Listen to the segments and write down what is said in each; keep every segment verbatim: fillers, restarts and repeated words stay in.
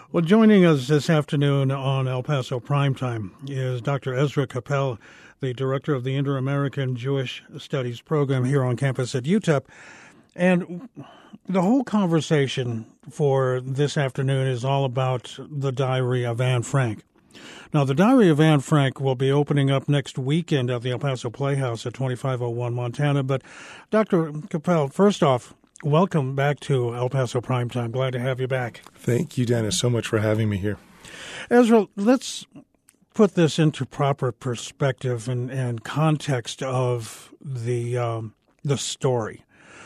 Well, joining us this afternoon on El Paso Primetime is Doctor Ezra Coppell, the director of the Inter-American Jewish Studies program here on campus at U T E P. And the whole conversation for this afternoon is all about the Diary of Anne Frank. Now, the Diary of Anne Frank will be opening up next weekend at the El Paso Playhouse at twenty-five oh one Montana. But, Doctor Coppell, first off, welcome back to El Paso Primetime. Glad to have you back. Thank you, Dennis, so much for having me here. Ezra, let's put this into proper perspective and, and context of the um, the story.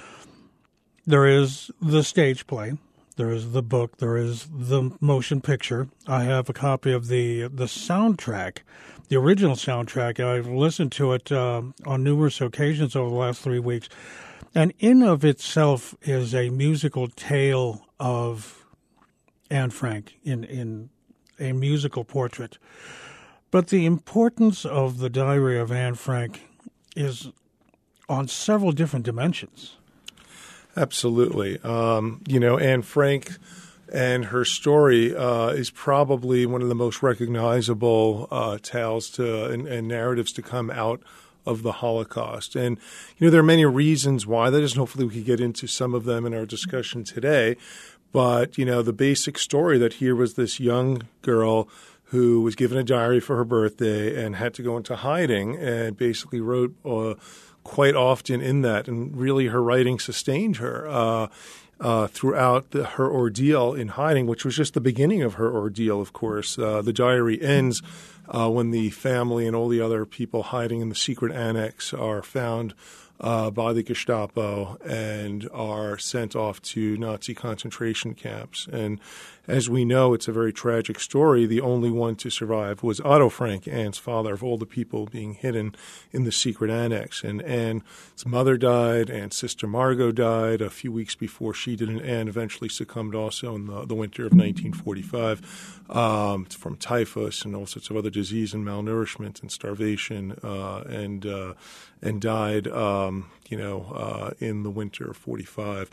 There is the stage play. There is the book. There is the motion picture. I have a copy of the the soundtrack, the original soundtrack. I've listened to it uh, on numerous occasions over the last three weeks. And in of itself is a musical tale of Anne Frank in, in a musical portrait. But the importance of the Diary of Anne Frank is on several different dimensions. Absolutely. Um, you know, Anne Frank and her story uh, is probably one of the most recognizable uh, tales to and, and narratives to come out of the Holocaust. And, you know, there are many reasons why that is, and hopefully we could get into some of them in our discussion today. But, you know, the basic story that here was this young girl who was given a diary for her birthday and had to go into hiding and basically wrote uh, quite often in that. And really her writing sustained her uh, uh, throughout the, her ordeal in hiding, which was just the beginning of her ordeal, of course. Uh, the diary ends Uh, when the family and all the other people hiding in the secret annex are found uh, by the Gestapo and are sent off to Nazi concentration camps. And as we know, it's a very tragic story. The only one to survive was Otto Frank, Anne's father, of all the people being hidden in the secret annex. And Anne's mother died, Anne's sister Margot died a few weeks before she did, and Anne eventually succumbed also in the, the winter of nineteen forty-five um, from typhus and all sorts of other disease and malnourishment and starvation, uh, and uh, and died, um, you know, uh, in the winter of forty-five.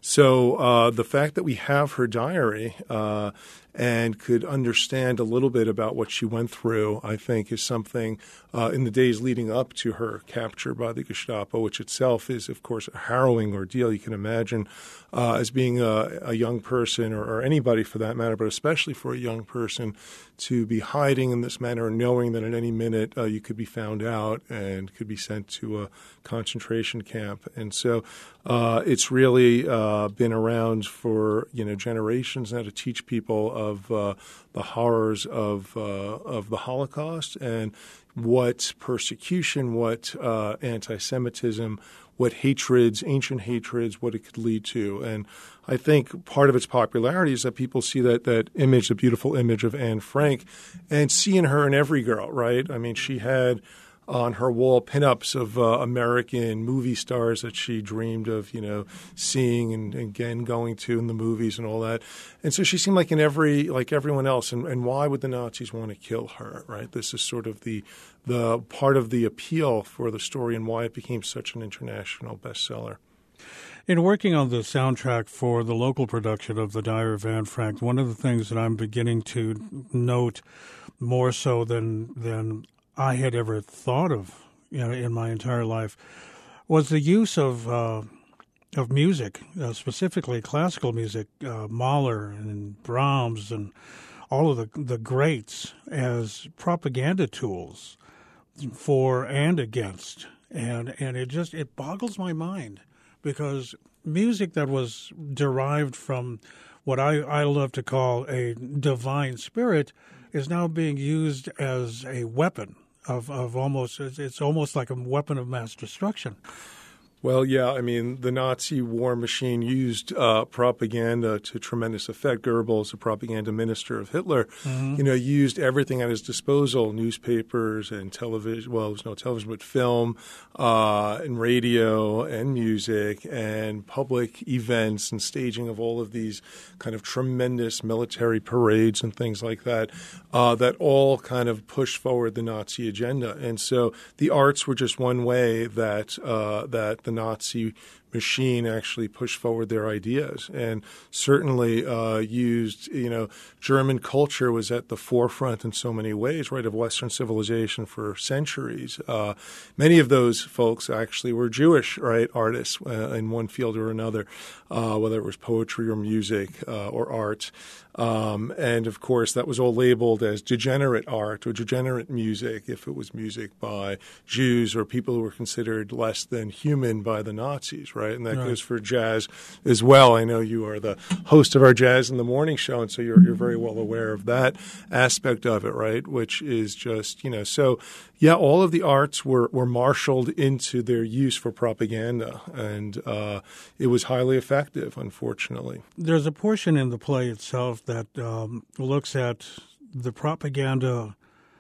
So uh, the fact that we have her diary uh, and could understand a little bit about what she went through, I think, is something uh, in the days leading up to her capture by the Gestapo, which itself is, of course, a harrowing ordeal. You can imagine uh, as being a, a young person, or, or anybody for that matter, but especially for a young person, to be hiding in this manner and knowing that at any minute uh, you could be found out and could be sent to a concentration camp. And so uh, it's really uh, been around for, you know, generations now to teach people of uh, the horrors of uh, of the Holocaust and what persecution, what uh, anti-Semitism, what hatreds, ancient hatreds, what it could lead to. And I think part of its popularity is that people see that that image, the beautiful image of Anne Frank, and see in her in every girl, right? I mean, she had on her wall pinups of uh, American movie stars that she dreamed of, you know, seeing and, and again going to in the movies and all that. And so she seemed like in every like everyone else. And, and why would the Nazis want to kill her, right? This is sort of the the part of the appeal for the story and why it became such an international bestseller. In working on the soundtrack for the local production of The Diary of Anne Frank, one of the things that I'm beginning to note more so than than I had ever thought of, you know, in my entire life, was the use of uh, of music, uh, specifically classical music, uh, Mahler and Brahms and all of the the greats as propaganda tools for and against, and and it just it boggles my mind because music that was derived from what I, I love to call a divine spirit is now being used as a weapon of, of almost, it's almost like a weapon of mass destruction. Well, yeah, I mean, the Nazi war machine used uh, propaganda to tremendous effect. Goebbels, the propaganda minister of Hitler, mm-hmm. you know, used everything at his disposal, newspapers and television, well, there was no television, but film uh, and radio and music and public events and staging of all of these kind of tremendous military parades and things like that, uh, that all kind of pushed forward the Nazi agenda. And so the arts were just one way that uh, that the Nazi machine actually pushed forward their ideas, and certainly uh, used, you know, German culture was at the forefront in so many ways, right, of Western civilization for centuries. Uh, many of those folks actually were Jewish, right, artists uh, in one field or another, uh, whether it was poetry or music uh, or art. Um, and, of course, that was all labeled as degenerate art or degenerate music if it was music by Jews or people who were considered less than human by the Nazis, right? And that right. goes for jazz as well. I know you are the host of our Jazz in the Morning show, and so you're, you're very well aware of that aspect of it, right, which is just, you know, so, yeah, all of the arts were, were marshaled into their use for propaganda, and uh, it was highly effective, unfortunately. There's a portion in the play itself that um, looks at the propaganda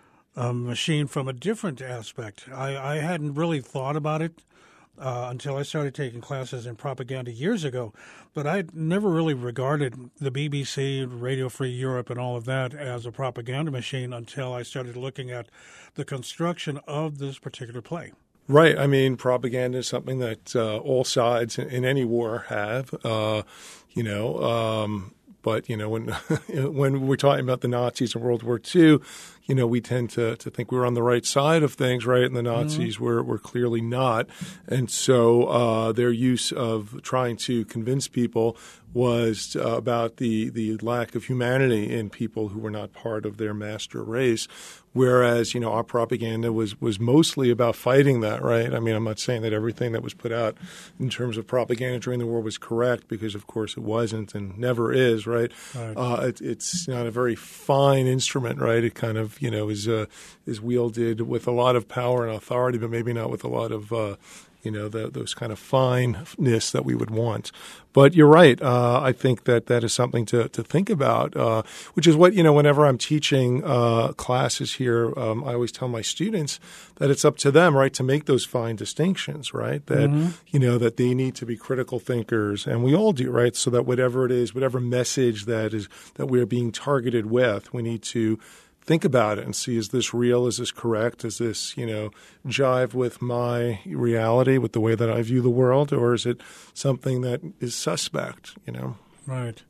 um, machine from a different aspect. I, I hadn't really thought about it uh, until I started taking classes in propaganda years ago, but I'd never really regarded the B B C, Radio Free Europe, and all of that as a propaganda machine until I started looking at the construction of this particular play. Right. I mean, propaganda is something that uh, all sides in, in any war have, uh, you know, um, But, you know, when when we're talking about the Nazis in World War Two, you know, we tend to, to think we're on the right side of things, right? And the Nazis mm-hmm. were, were clearly not. And so uh, their use of trying to convince people was uh, about the, the lack of humanity in people who were not part of their master race. Whereas, you know, our propaganda was, was mostly about fighting that, right? I mean, I'm not saying that everything that was put out in terms of propaganda during the war was correct, because, of course, it wasn't and never is, right? right. Uh, it, it's not a very fine instrument, right? It kind of, you know, is uh, is wielded with a lot of power and authority, but maybe not with a lot of uh, you know, the, those kind of fineness that we would want. But you're right. Uh, I think that that is something to, to think about, uh, which is what, you know, whenever I'm teaching uh, classes here, um, I always tell my students that it's up to them, right, to make those fine distinctions, right, that, mm-hmm. you know, that they need to be critical thinkers. And we all do, right, so that whatever it is, whatever message that is that we are being targeted with, we need to think about it and see, is this real? Is this correct? Is this, you know, jive with my reality, with the way that I view the world? Or is it something that is suspect, you know? Right.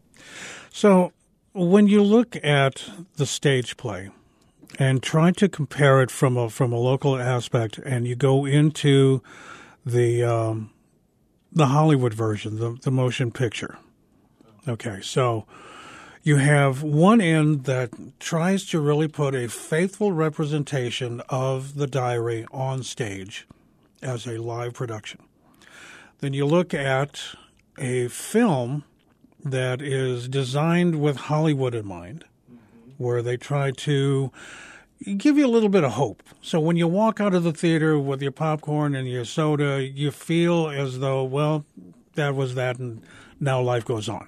So when you look at the stage play and try to compare it from a, from a local aspect, and you go into the, um, the Hollywood version, the, the motion picture. Okay, so you have one end that tries to really put a faithful representation of the diary on stage as a live production. Then you look at a film that is designed with Hollywood in mind, where they try to give you a little bit of hope. So when you walk out of the theater with your popcorn and your soda, you feel as though, well, that was that, and now life goes on.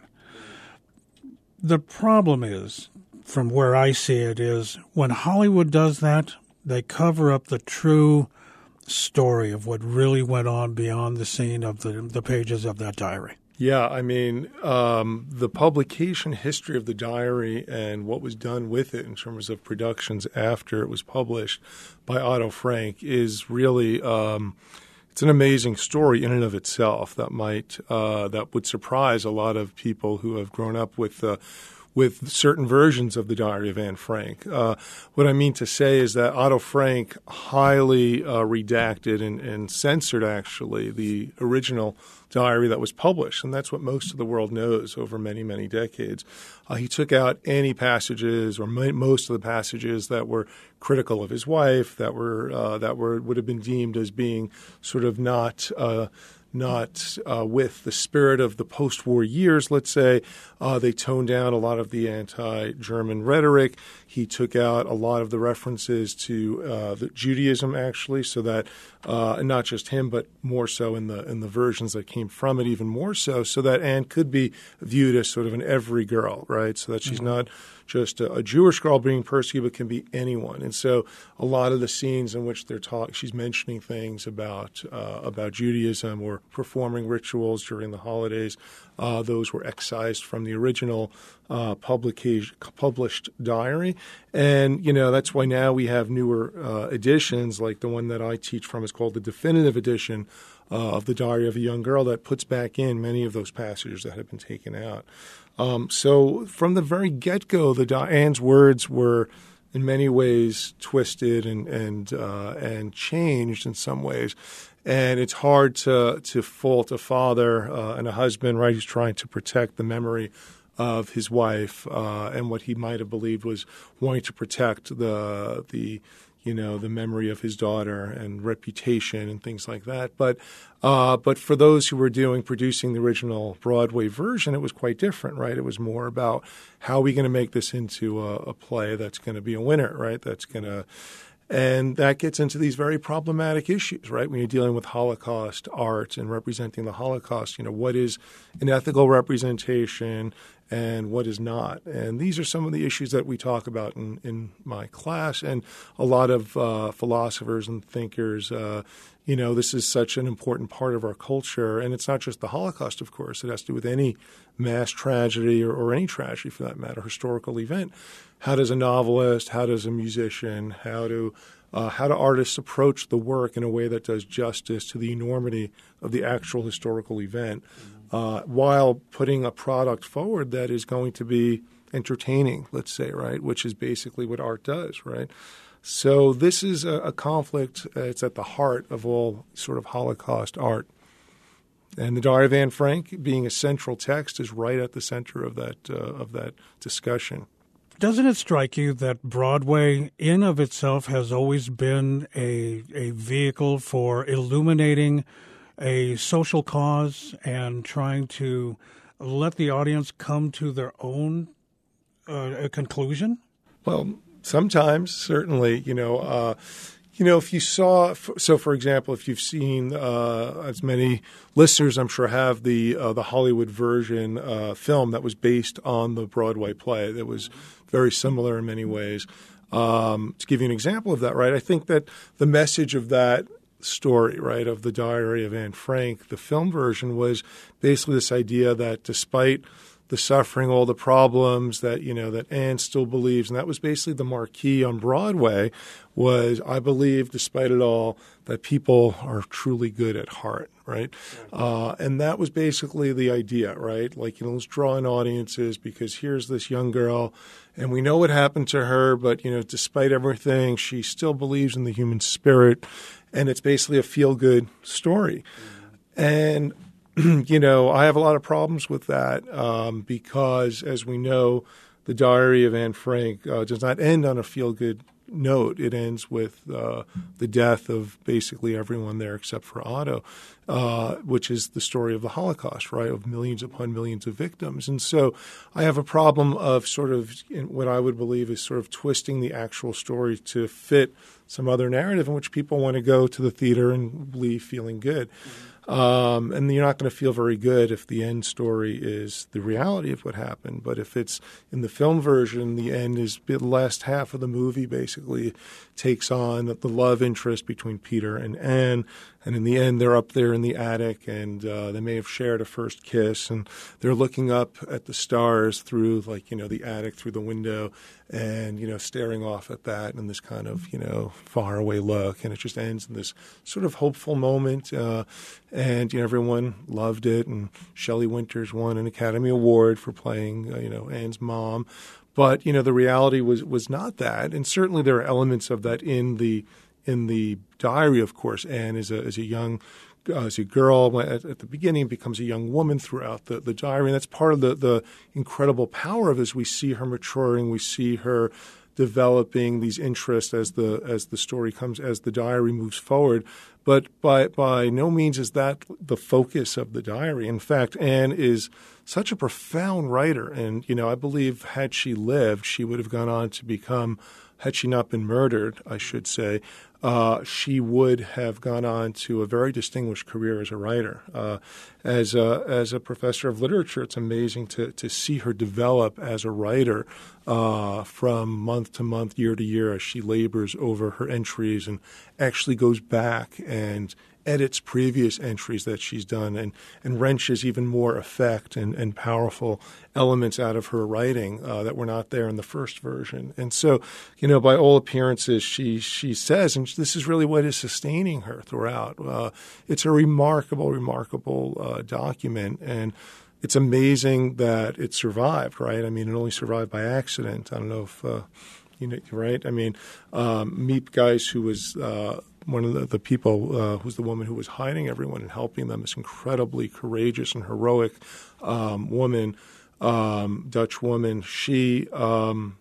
The problem is, from where I see it, is when Hollywood does that, they cover up the true story of what really went on beyond the scene of the, the pages of that diary. Yeah, I mean, um, the publication history of the diary and what was done with it in terms of productions after it was published by Otto Frank is really um, it's an amazing story in and of itself that might uh, that would surprise a lot of people who have grown up with uh, with certain versions of the Diary of Anne Frank. Uh, what I mean to say is that Otto Frank highly uh, redacted and, and censored, actually, the original diary that was published, and that's what most of the world knows over many, many decades. Uh, he took out any passages or m- most of the passages that were critical of his wife, that were uh, that were would have been deemed as being sort of not uh, not uh, with the spirit of the post-war years, let's say. Uh, they toned down a lot of the anti-German rhetoric. He took out a lot of the references to uh, the Judaism, actually, so that uh, and not just him, but more so in the in the versions that came from it, even more so, so that Anne could be viewed as sort of an every girl, right? So that she's mm-hmm. not just a, a Jewish girl being persecuted, but can be anyone. And so a lot of the scenes in which they're talk, she's mentioning things about uh, about Judaism or performing rituals during the holidays, uh, those were excised from the the original uh, publication, published diary. And, you know, that's why now we have newer uh, editions, like the one that I teach from is called the definitive edition uh, of the Diary of a Young Girl, that puts back in many of those passages that have been taken out. Um, so from the very get-go, the Anne's words were in many ways twisted and and uh, and changed in some ways. And it's hard to to fault a father uh, and a husband, right, who's trying to protect the memory of his wife uh, and what he might have believed was wanting to protect the the you know the memory of his daughter and reputation and things like that. But uh, but for those who were doing producing the original Broadway version, it was quite different, right? It was more about how are we going to make this into a, a play that's going to be a winner, right? That's going to And that gets into these very problematic issues, right? When you're dealing with Holocaust art and representing the Holocaust, you know, what is an ethical representation and what is not? And these are some of the issues that we talk about in, in my class. And a lot of uh, philosophers and thinkers, uh, you know, this is such an important part of our culture. And it's not just the Holocaust, of course. It has to do with any mass tragedy or, or any tragedy, for that matter, historical event. How does a novelist, how does a musician, how do uh, how do artists approach the work in a way that does justice to the enormity of the actual historical event, uh, while putting a product forward that is going to be entertaining, let's say, right, which is basically what art does, right? So this is a, a conflict. Uh, it's at the heart of all sort of Holocaust art. And the Diary of Anne Frank, being a central text, is right at the center of that uh, of that discussion. Doesn't it strike you that Broadway in of itself has always been a a vehicle for illuminating a social cause and trying to let the audience come to their own uh, conclusion? Well, sometimes, certainly, you know, uh, you know, if you saw, so for example, if you've seen, uh, as many listeners I'm sure have, the uh, the Hollywood version uh, film that was based on the Broadway play that was very similar in many ways. Um, to give you an example of that, right, I think that the message of that story, right, of the Diary of Anne Frank, the film version, was basically this idea that despite the suffering, all the problems that, you know, that Anne still believes, and that was basically the marquee on Broadway, was I believe, despite it all, that people are truly good at heart, right? Uh, and that was basically the idea, right? Like, you know, let's draw in audiences because here's this young girl, and we know what happened to her, but, you know, despite everything, she still believes in the human spirit, and it's basically a feel-good story. And you know, I have a lot of problems with that um, because, as we know, the Diary of Anne Frank uh, does not end on a feel-good note. It ends with uh, the death of basically everyone there except for Otto, uh, which is the story of the Holocaust, right, of millions upon millions of victims. And so I have a problem of sort of what I would believe is sort of twisting the actual story to fit some other narrative in which people want to go to the theater and leave feeling good. Mm-hmm. Um, and you're not going to feel very good if the end story is the reality of what happened. But if it's in the film version, the end is the last half of the movie basically takes on the love interest between Peter and Anne. And in the end, they're up there in the attic, and uh, they may have shared a first kiss, and they're looking up at the stars through, like, you know, the attic, through the window, and, you know, staring off at that in this kind of, you know, faraway look. And it just ends in this sort of hopeful moment. Uh, and, you know, everyone loved it, and Shelley Winters won an Academy Award for playing, uh, you know, Anne's mom. But, you know, the reality was was not that. And certainly there are elements of that in the in the diary, of course. Anne is a, is a young uh, as a girl at, at the beginning, becomes a young woman throughout the, the diary. And that's part of the, the incredible power of it, as we see her maturing, we see her developing these interests as the as the story comes, as the diary moves forward. But by by no means is that the focus of the diary. In fact, Anne is such a profound writer. And, you know, I believe had she lived, she would have gone on to become, had she not been murdered, I should say, uh, she would have gone on to a very distinguished career as a writer. Uh, as a, as a professor of literature, it's amazing to, to see her develop as a writer uh, from month to month, year to year, as she labors over her entries and actually goes back and edits previous entries that she's done and, and wrenches even more effect and, and powerful elements out of her writing uh, that were not there in the first version. And so, you know, by all appearances, she she says, and this is really what is sustaining her throughout. Uh, it's a remarkable, remarkable uh, document, and it's amazing that it survived, right? I mean, it only survived by accident. I don't know if uh, you know, right? I mean, um, Miep Geiss, who was uh, one of the, the people, uh, who's the woman who was hiding everyone and helping them, this incredibly courageous and heroic um, woman, um, Dutch woman. She, um,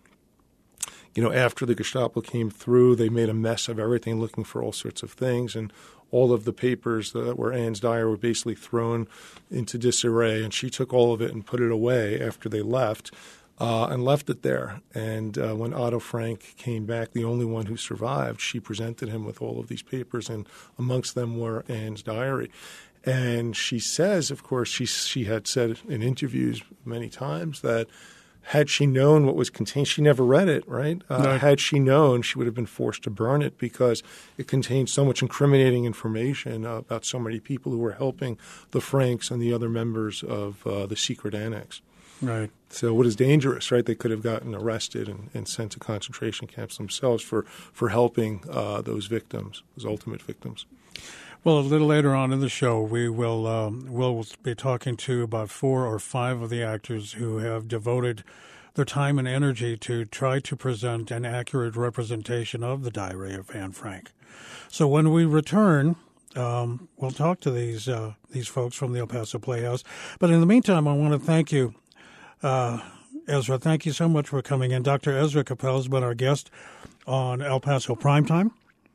you know, after the Gestapo came through, they made a mess of everything, looking for all sorts of things, and all of the papers that were Anne's diary were basically thrown into disarray, and she took all of it and put it away after they left. Uh, and left it there. And uh, when Otto Frank came back, the only one who survived, she presented him with all of these papers, and amongst them were Anne's diary. And she says, of course, she she had said in interviews many times that had she known what was contained, she never read it, right? Uh, no. Had she known, she would have been forced to burn it because it contained so much incriminating information uh, about so many people who were helping the Franks and the other members of uh, the secret annex. Right. So what is dangerous, right? They could have gotten arrested and, and sent to concentration camps themselves for, for helping uh, those victims, those ultimate victims. Well, a little later on in the show, we will um, we'll be talking to about four or five of the actors who have devoted their time and energy to try to present an accurate representation of the Diary of Anne Frank. So when we return, um, we'll talk to these uh, these folks from the El Paso Playhouse. But in the meantime, I want to thank you. Uh, Ezra, thank you so much for coming in. Doctor Ezra Capel has been our guest on El Paso Primetime.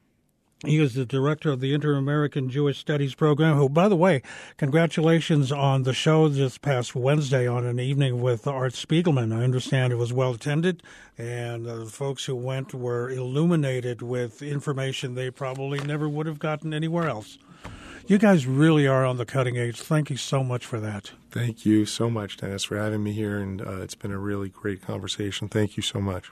He is the director of the Inter-American Jewish Studies Program, who, by the way, congratulations on the show this past Wednesday on an evening with Art Spiegelman. I understand it was well attended, and uh, the folks who went were illuminated with information they probably never would have gotten anywhere else. You guys really are on the cutting edge. Thank you so much for that. Thank you so much, Dennis, for having me here, and uh, it's been a really great conversation. Thank you so much.